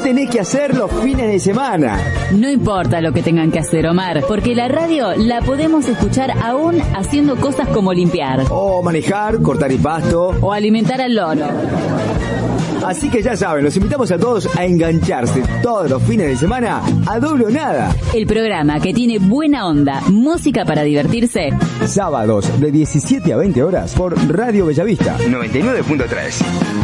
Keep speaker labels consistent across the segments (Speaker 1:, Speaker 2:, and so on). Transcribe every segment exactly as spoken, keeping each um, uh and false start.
Speaker 1: tenés que hacer los fines de semana?
Speaker 2: No importa lo que tengan que hacer, Omar, porque la radio la podemos escuchar aún haciendo cosas como limpiar.
Speaker 1: O manejar, cortar el pasto.
Speaker 2: O alimentar al loro.
Speaker 1: Así que ya saben, los invitamos a todos a engancharse todos los fines de semana a Doble o Nada.
Speaker 2: El programa que tiene buena onda, música para divertirse.
Speaker 1: Sábados de diecisiete a veinte horas por Radio Bellavista noventa y nueve punto tres.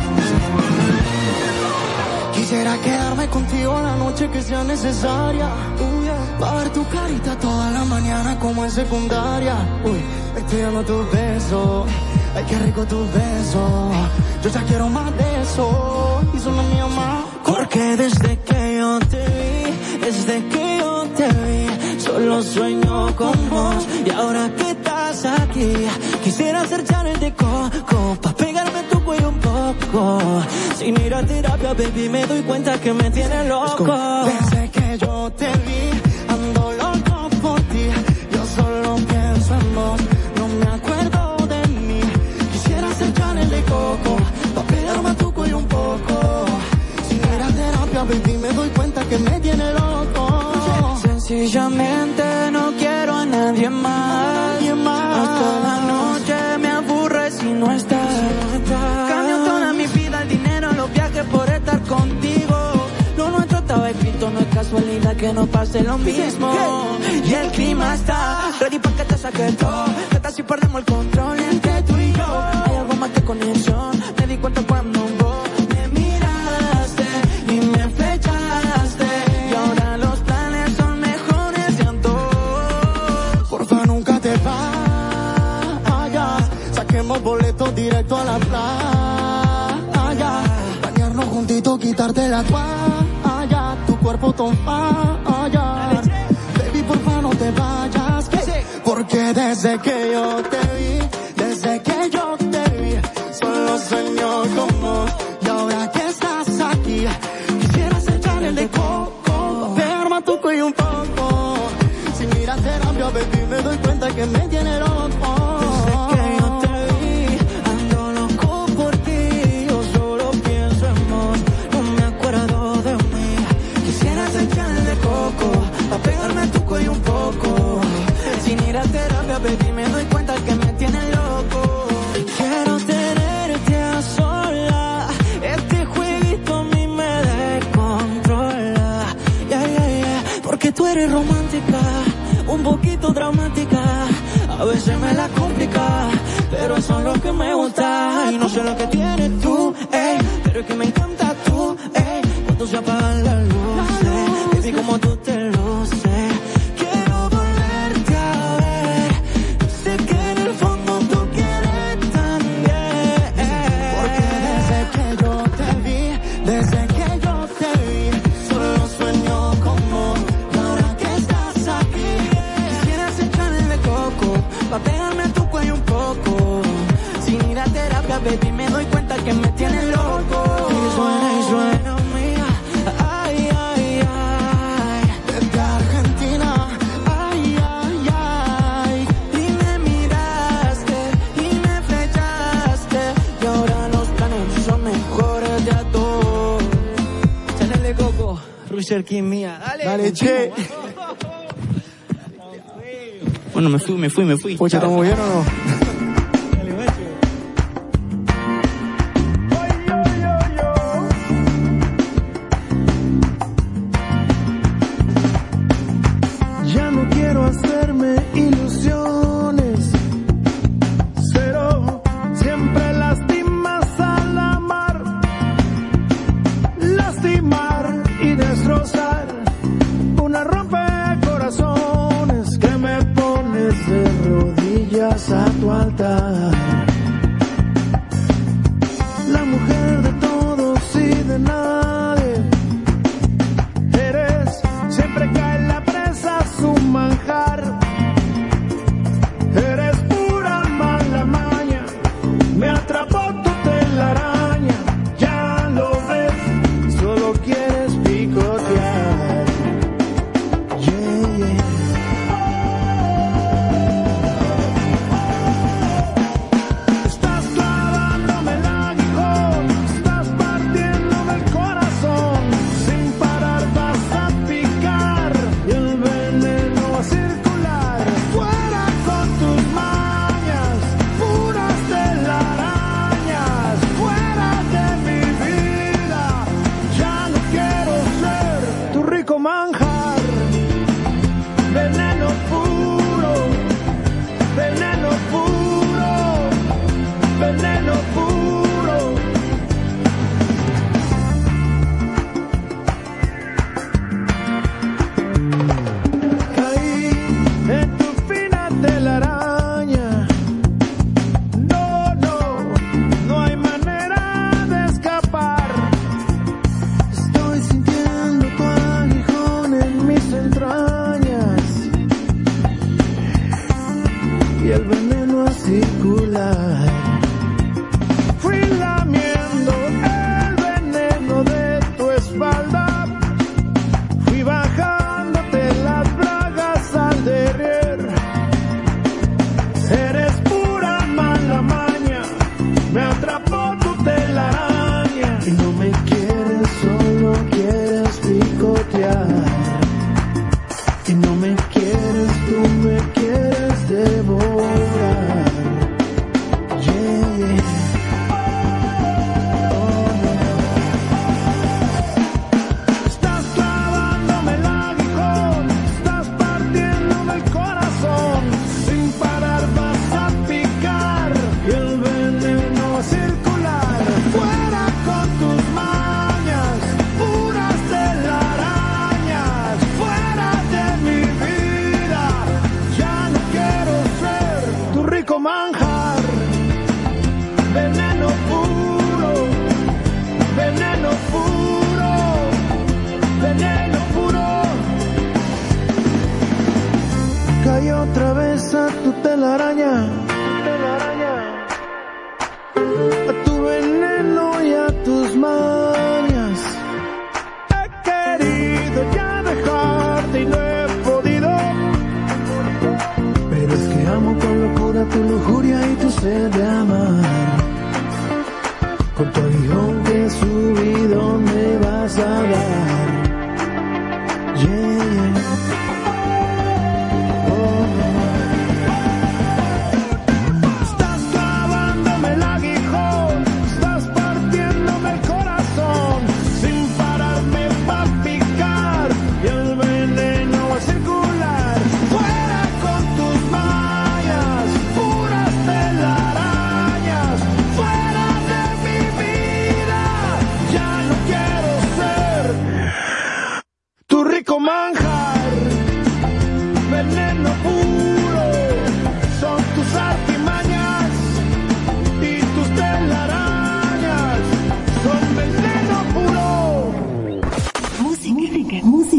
Speaker 3: Quisiera quedarme contigo la noche que sea necesaria. Uy, yeah. Pa' ver tu carita toda la mañana como en secundaria. Uy, estudiando tus besos. Ay, qué rico tus besos. Yo ya quiero más de eso. Y solo mío más. Porque desde que yo te vi, desde que yo te vi, solo sueño con vos. Y ahora que estás aquí, quisiera hacer channel de coco pa' pegarme tu cuello un poco. Sin ir a terapia, baby, me doy cuenta que me tiene loco. Desde que yo te vi, ando loco por ti. Yo solo pienso en vos, no me acuerdo de mí. Quisiera hacer channel de coco pa' pegarme a tu cuello un poco. Sin ir a terapia, baby, me doy cuenta que me tiene loco. Sencillamente no quiero a nadie más. Nadie más. Hasta la noche me aburre si no estás. Cambio toda mi vida, el dinero, los viajes por estar contigo. Lo nuestro estaba escrito, no es casualidad que no pase lo mismo. Y el clima está ready pa' que te saque todo. Que tal si perdemos el control entre tú y yo? Hay algo más que conexión, me di cuenta cuando vos me miraste y me flechaste. Y ahora los planes son mejores de antes. Porfa, nunca te vayas. Saquemos boletos directo a la playa. Bañarnos juntitos, quitarte la toalla. Tu cuerpo ton falla. Baby, porfa, no te vayas. Porque desde que yo te vi, desde que yo te vi, solo sueño con vos. Y ahora que estás aquí, quisiera hacer channel de coco, pegarme a tu cuello un poco. Sin ir a terapia, baby, me doy cuenta que me tiene loco. Desde que yo te vi, ando loco por ti. Yo solo pienso en vos, no me acuerdo de mí. Quisiera hacer channel de coco, pa' pegarme a tu cuello un poco. Sin ir a terapia, baby, me doy cuenta que me tiene loco. Quiero tenerte a sola. Este jueguito a mí me descontrola. Yeah, yeah, yeah. Porque tú eres romántica, un poquito dramática. A veces me la complica, pero eso es lo que me gusta. Y no sé lo que tienes tú, ey, pero es que me encanta tú, ey. Cuando se apagan las luces, baby, como tú te luces. Baby, me doy cuenta que me tiene loco. Y suena y suena mía. Ay, ay, ay. Desde Argentina. Ay, ay, ay. Y me miraste y me flechaste. Y ahora los planes son mejores de a todos. Channel de coco, Rusher King mía. Dale, dale, che. Bueno, me fui, me fui, me fui.
Speaker 4: Oye, ¿estamos bien o no?
Speaker 3: A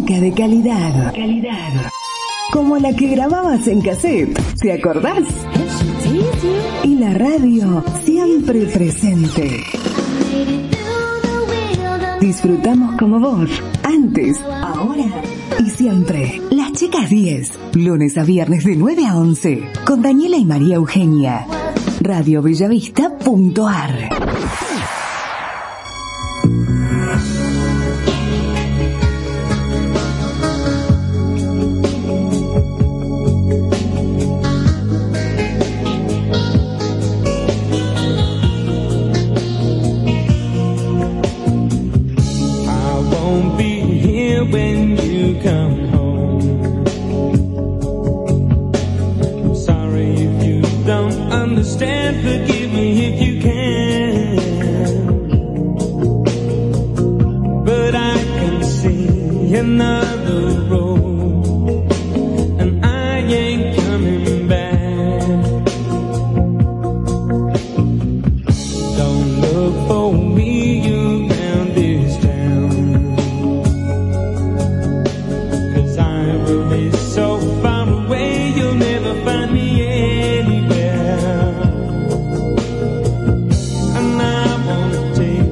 Speaker 4: Música de calidad. Calidad. Como la que grababas en cassette, ¿te acordás? Y la radio siempre presente. Disfrutamos como vos, antes, ahora y siempre. Las Chicas diez, lunes a viernes de nueve a once, con Daniela y María Eugenia. radio bellavista punto a r.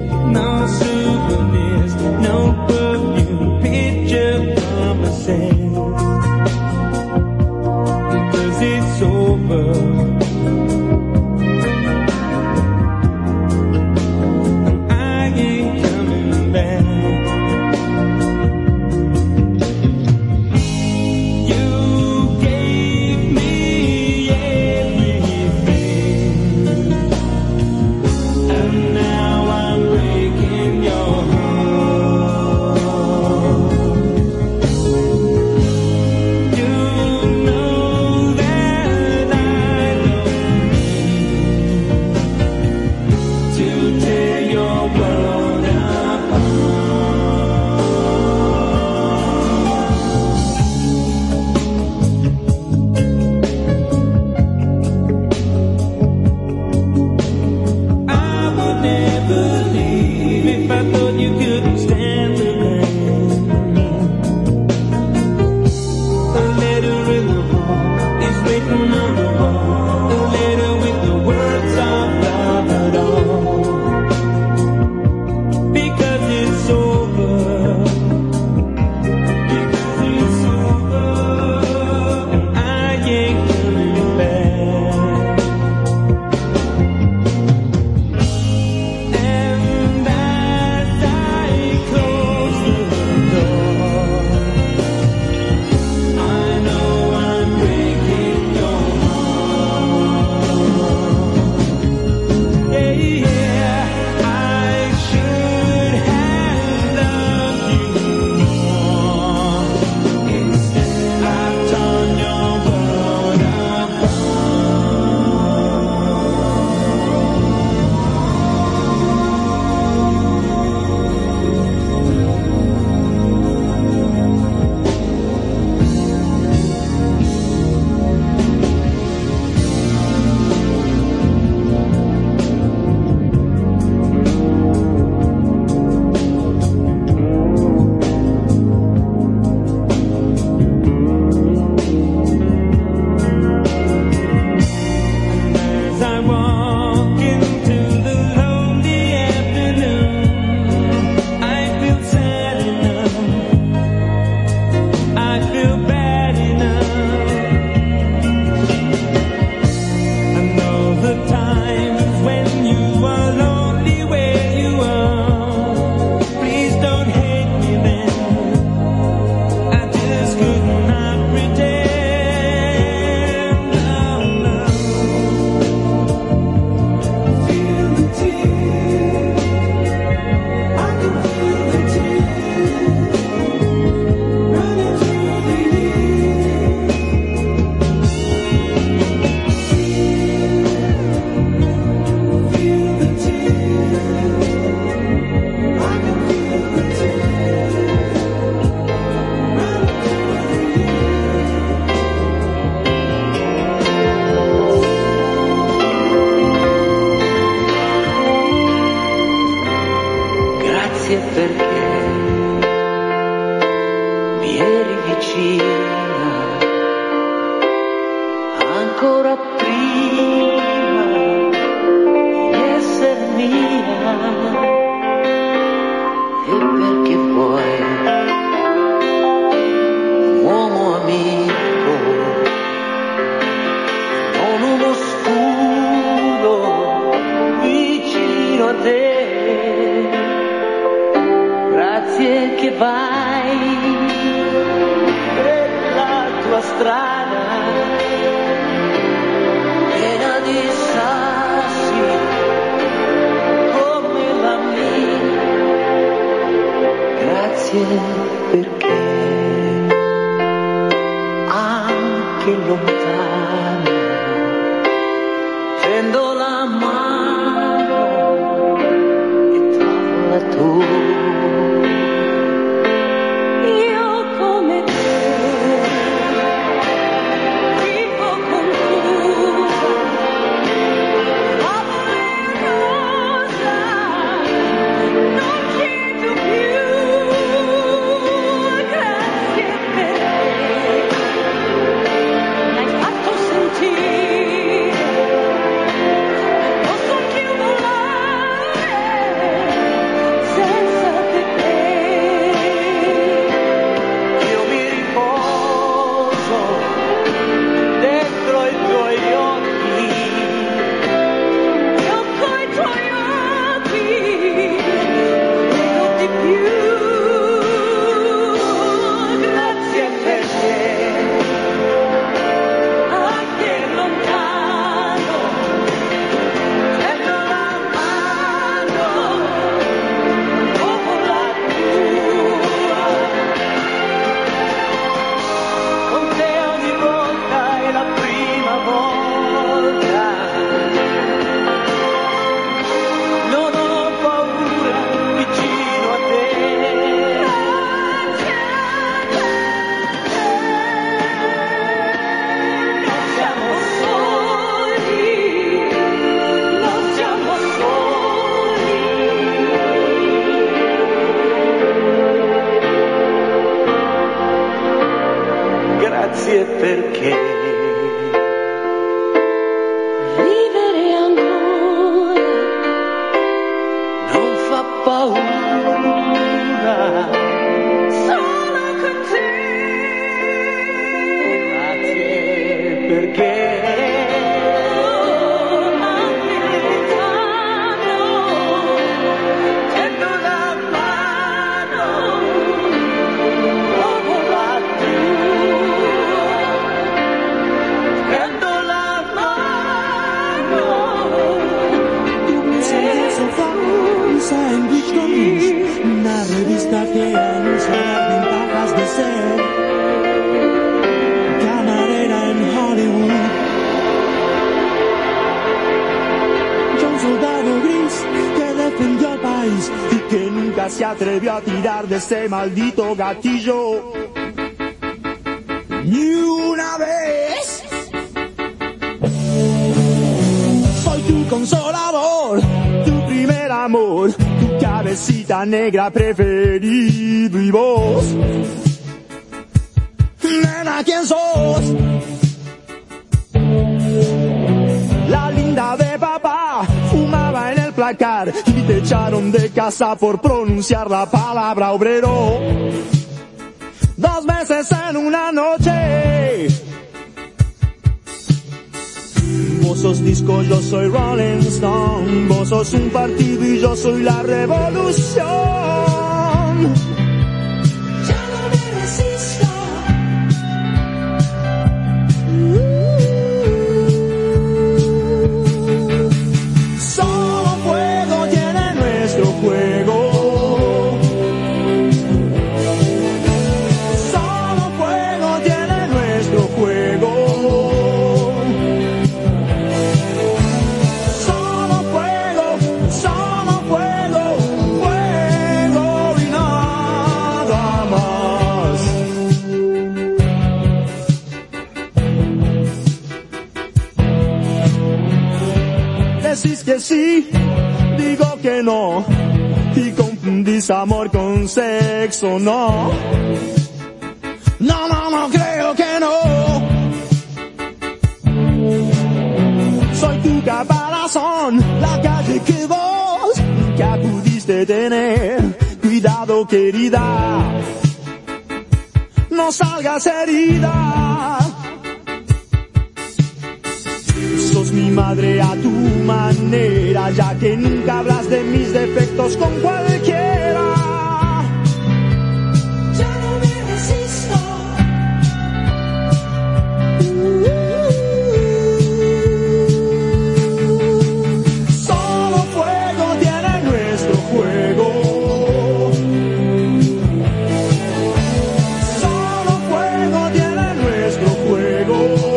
Speaker 5: Say vicina, ancora prima di essere mia. E perché vuoi un uomo amico, non uno scudo vicino a te. Grazie che vai per la tua strada piena di sassi come la mia. Grazie perché anche lontano tendo la mano e trovo la tua. Grazie perché vivere ancora non fa paura, solo con te. Grazie perché anche lontano tendo la mano, trovo la
Speaker 3: Sandwich con una revista que anuncia las ventajas de ser camarera en Hollywood. Yo un soldado gris que defendió al país y que nunca se atrevió a tirar de ese maldito gatillo ni una vez. Soy tu consolador, tu primer amor, tu cabecita negra preferido y vos, nena, ¿quién sos? La linda de papá fumaba en el placar y te echaron de casa por pronunciar la palabra obrero dos veces en una noche. Vos sos disco, yo soy Rolling Stone. Vos sos un partido y yo soy la revolución. Ya no me resisto. Uh, solo fuego tiene nuestro juego. Solo fuego tiene nuestro juego. Decís que sí, digo que no, y confundís amor con sexo, no. No, no, juro que no. Soy tu caparazón, la calle que vos nunca pudiste tener. Cuidado, querida, no salgas herida. Sos mi madre a tu manera, ya que nunca hablas de mis defectos con cualquiera. Ya no me resisto. Solo fuego tiene nuestro juego. Solo fuego tiene nuestro juego.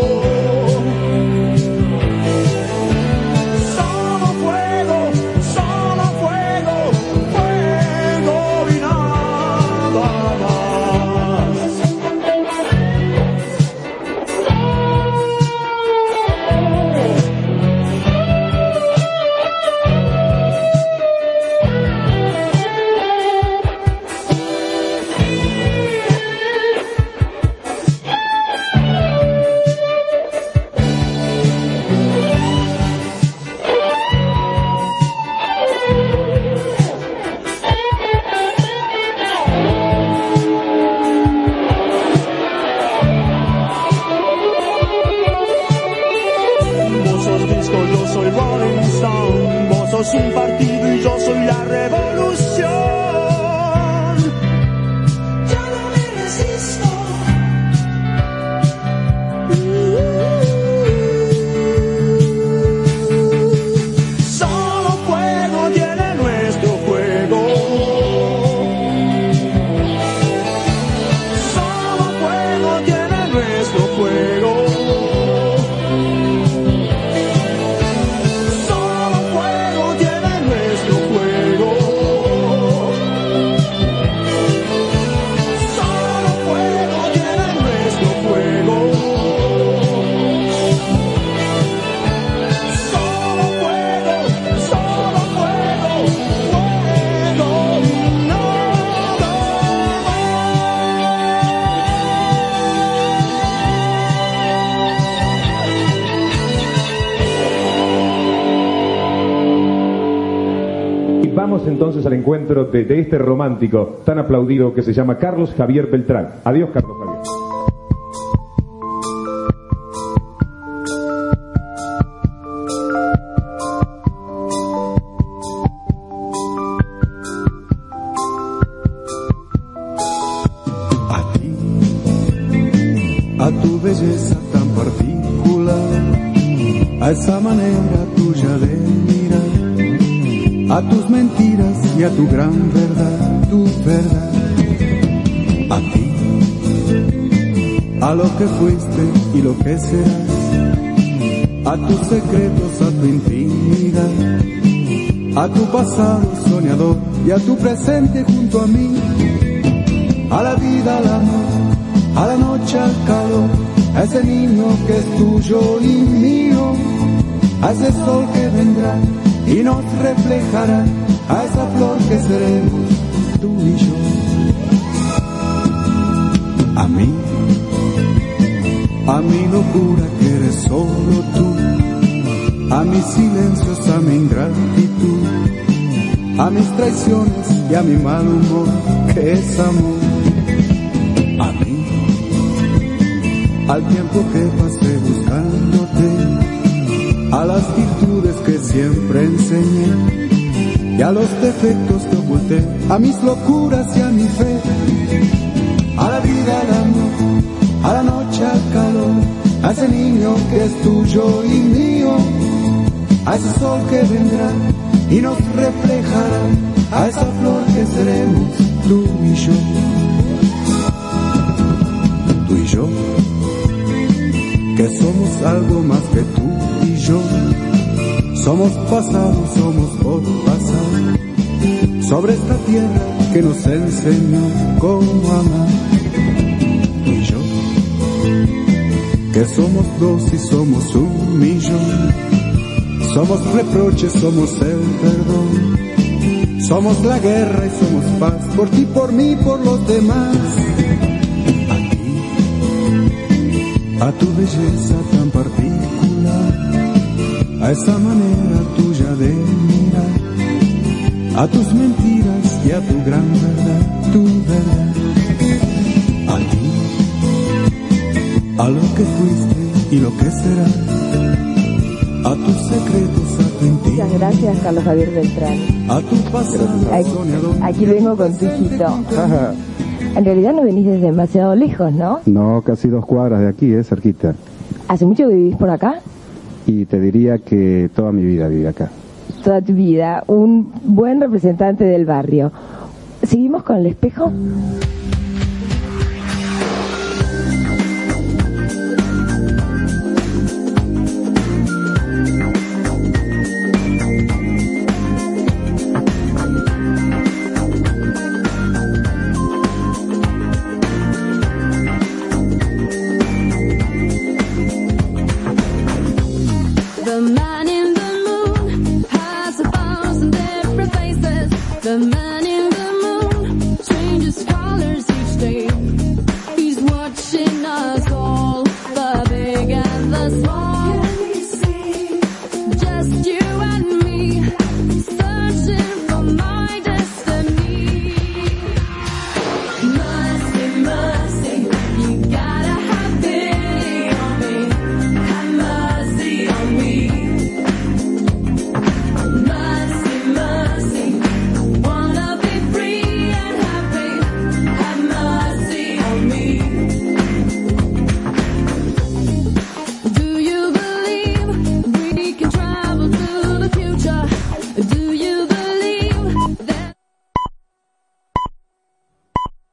Speaker 3: Sos un partido y yo soy la revolución. Ya no me resisto. Solo fuego tiene nuestro juego. Solo fuego tiene nuestro juego.
Speaker 6: Vamos entonces al encuentro de, de este romántico tan aplaudido que se llama Carlos Javier Beltrán. Adiós, Carlos Javier.
Speaker 7: A ti, a tu belleza tan particular, a esa manera tuya de mirar, a tus mentiras y a tu gran verdad, tu verdad. A ti, a lo que fuiste y lo que serás, a tus secretos, a tu intimidad, a tu pasado soñador y a tu presente junto a mí, a la vida, al amor, a la noche, al calor, a ese niño que es tuyo y mío, a ese sol que vendrá y nos reflejará, a esa flor que seremos tú y yo. A mí, a mi locura que eres solo tú, a mis silencios, a mi ingratitud, a mis traiciones y a mi mal humor que es amor. A mí, al tiempo que pasé buscándote, a las virtudes que siempre enseñé y a los defectos que oculté, a mis locuras y a mi fe, a la vida, al amor, a la noche, al calor, a ese niño que es tuyo y mío, a ese sol que vendrá y nos reflejará, a esa flor que seremos tú y yo. Tú y yo, que somos algo más que tú y yo, somos pasado, somos por pasado, sobre esta tierra que nos enseñó cómo amar. Tú y yo, que somos dos y somos un millón, somos reproches, somos el perdón, somos la guerra y somos paz, por ti, por mí, por los demás. A ti, a tu belleza tan particular, a esa manera tuya de mirar, a tus mentiras y a tu gran verdad, tu verdad, a ti, a lo que fuiste y lo que serás, a tus secretos, a tu intimidad.
Speaker 8: Muchas gracias, Carlos Javier Beltrán.
Speaker 7: A tu pasado
Speaker 8: aquí, aquí vengo con tu hijito. En realidad no venís desde demasiado lejos, ¿no?
Speaker 9: No, casi dos cuadras de aquí, eh, cerquita.
Speaker 8: ¿Hace mucho que vivís por acá?
Speaker 9: Y te diría que toda mi vida viví acá.
Speaker 8: Toda tu vida, un buen representante del barrio. ¿Seguimos con el espejo?